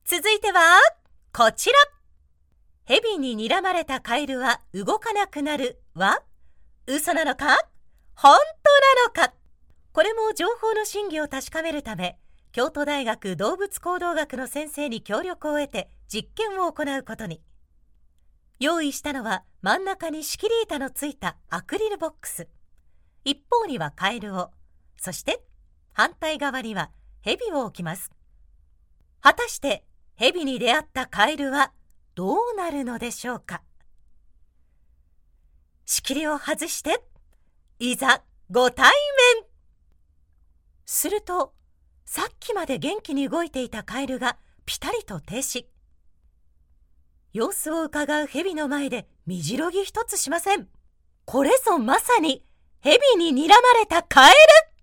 続いてはこちら。蛇に睨まれたカエルは動かなくなるは嘘なのか本当なのか。これも情報の真偽を確かめるため、京都大学動物行動学の先生に協力を得て実験を行うことに。用意したのは真ん中に仕切り板のついたアクリルボックス。一方にはカエルを、そして反対側には蛇を置きます。果たして蛇に出会ったカエルはどうなるのでしょうか。仕切りを外して、いざご対面。すると、さっきまで元気に動いていたカエルがピタリと停止。様子をうかがう蛇の前で身じろぎ一つしません。これぞまさに蛇に睨まれたカエル。